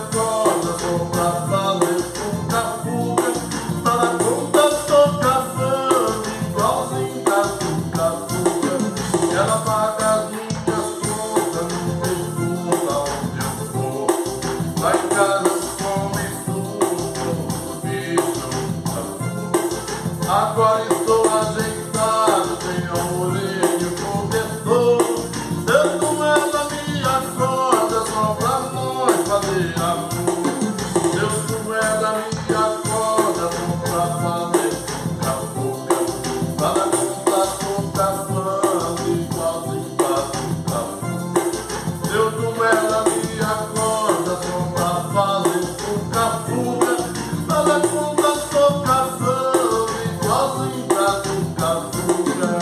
corda só pra fazer fuga-fuga. Tá na conta, tô cavando igualzinho da fuga-fuga. Ela paga as minhas contas, não pergunta onde eu vou. Lá em casa come tudo, bicho da fuga. Agora estou ajeitado, tenho a orelha e o cobertor. Eu com ela me acorda só pra nós fazer amor. Eu com ela me acorda só pra fazer fuga-fuga. Tá na conta, tô cavando igualzinho da fuga-fuga. Eu com ela me acorda só pra fazer fuga-fuga. Tá na conta, tô cavando igualzinho da fuga-fuga.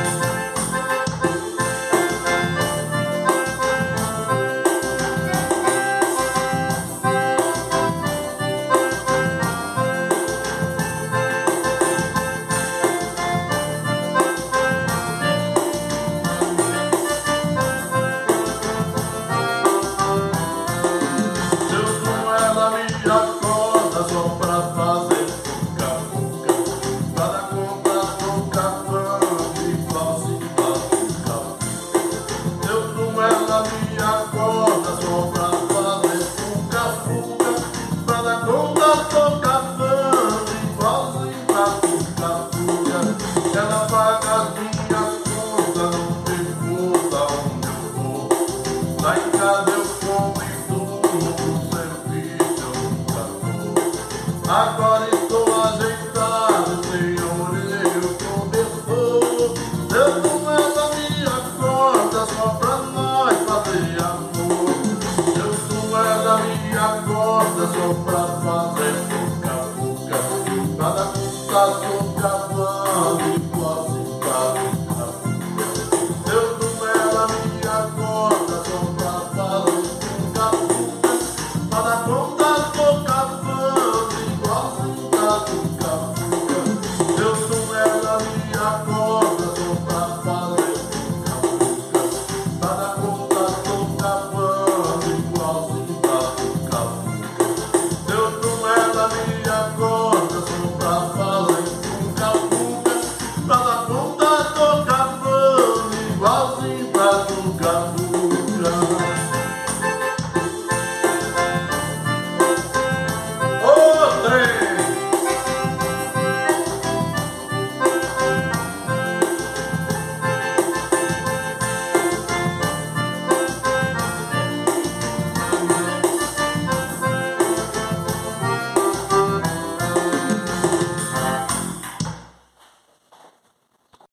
Me acorda só pra fazer fuga-fuga. Tá na conta, tô cavando igualzinho da fuga-fuga. Eu com ela me acorda só pra fazer fuga-fuga. Tá na conta, tô cavando igualzinho da fuga-fuga. Ela paga as minhas contas, não pergunta onde eu vou. Lá em casa eu como e durmo, serviço. Agora estou ajeitado, tenho orelha e cobertor. Eu com ela me acorda só pra nós fazer amor. Eu com ela me acorda só pra fazer